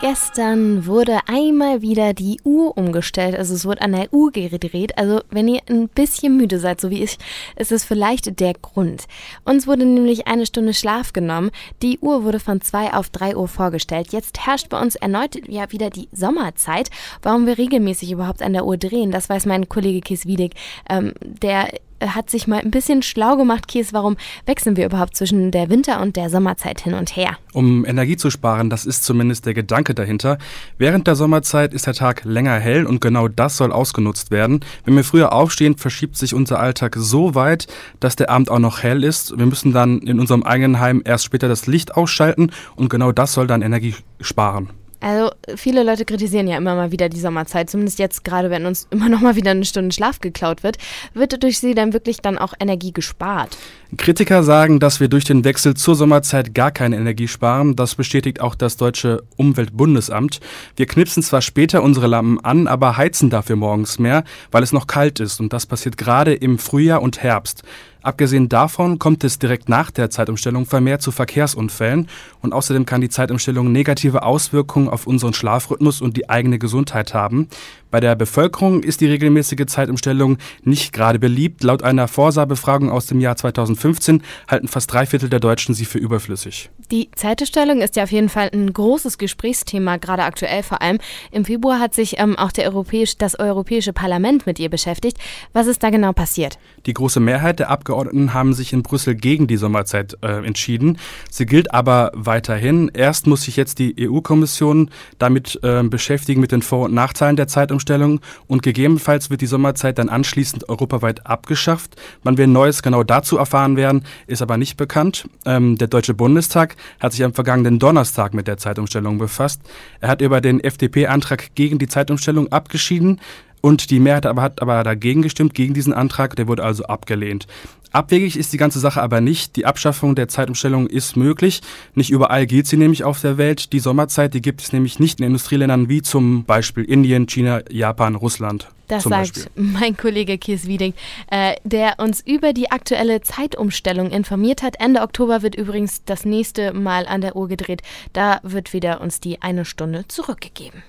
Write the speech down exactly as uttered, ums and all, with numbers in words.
Gestern wurde einmal wieder die Uhr umgestellt, also es wurde an der Uhr gedreht. Also wenn ihr ein bisschen müde seid, so wie ich, ist es vielleicht der Grund. Uns wurde nämlich eine Stunde Schlaf genommen. Die Uhr wurde von zwei auf drei Uhr vorgestellt. Jetzt herrscht bei uns erneut ja wieder die Sommerzeit. Warum wir regelmäßig überhaupt an der Uhr drehen, das weiß mein Kollege Kees Wiedek. Ähm, der hat sich mal ein bisschen schlau gemacht. Kees, warum wechseln wir überhaupt zwischen der Winter- und der Sommerzeit hin und her? Um Energie zu sparen, das ist zumindest der Gedanke dahinter. Während der Sommerzeit ist der Tag länger hell und genau das soll ausgenutzt werden. Wenn wir früher aufstehen, verschiebt sich unser Alltag so weit, dass der Abend auch noch hell ist. Wir müssen dann in unserem eigenen Heim erst später das Licht ausschalten und genau das soll dann Energie sparen. Also viele Leute kritisieren ja immer mal wieder die Sommerzeit, zumindest jetzt gerade, wenn uns immer noch mal wieder eine Stunde Schlaf geklaut wird. Wird durch sie dann wirklich dann auch Energie gespart? Kritiker sagen, dass wir durch den Wechsel zur Sommerzeit gar keine Energie sparen. Das bestätigt auch das deutsche Umweltbundesamt. Wir knipsen zwar später unsere Lampen an, aber heizen dafür morgens mehr, weil es noch kalt ist. Und das passiert gerade im Frühjahr und Herbst. Abgesehen davon kommt es direkt nach der Zeitumstellung vermehrt zu Verkehrsunfällen und außerdem kann die Zeitumstellung negative Auswirkungen auf unseren Schlafrhythmus und die eigene Gesundheit haben. Bei der Bevölkerung ist die regelmäßige Zeitumstellung nicht gerade beliebt. Laut einer Forsa-Befragung aus dem Jahr zweitausendfünfzehn halten fast drei Viertel der Deutschen sie für überflüssig. Die Zeitumstellung ist ja auf jeden Fall ein großes Gesprächsthema, gerade aktuell vor allem. Im Februar hat sich ähm, auch der Europäisch, das Europäische Parlament mit ihr beschäftigt. Was ist da genau passiert? Die große Mehrheit der Abgeordneten haben sich in Brüssel gegen die Sommerzeit äh, entschieden. Sie gilt aber weiterhin. Erst muss sich jetzt die E U-Kommission damit äh, beschäftigen mit den Vor- und Nachteilen der Zeitumstellung und gegebenenfalls wird die Sommerzeit dann anschließend europaweit abgeschafft. Wann wir Neues genau dazu erfahren werden, ist aber nicht bekannt. Ähm, der Deutsche Bundestag hat sich am vergangenen Donnerstag mit der Zeitumstellung befasst. Er hat über den F D P-Antrag gegen die Zeitumstellung abgeschieden. Und die Mehrheit aber hat aber dagegen gestimmt, gegen diesen Antrag, der wurde also abgelehnt. Abwegig ist die ganze Sache aber nicht. Die Abschaffung der Zeitumstellung ist möglich. Nicht überall gilt sie nämlich auf der Welt. Die Sommerzeit, die gibt es nämlich nicht in Industrieländern wie zum Beispiel Indien, China, Japan, Russland. Das sagt Beispiel mein Kollege Kees Wiedek, äh, der uns über die aktuelle Zeitumstellung informiert hat. Ende Oktober wird übrigens das nächste Mal an der Uhr gedreht. Da wird wieder uns die eine Stunde zurückgegeben.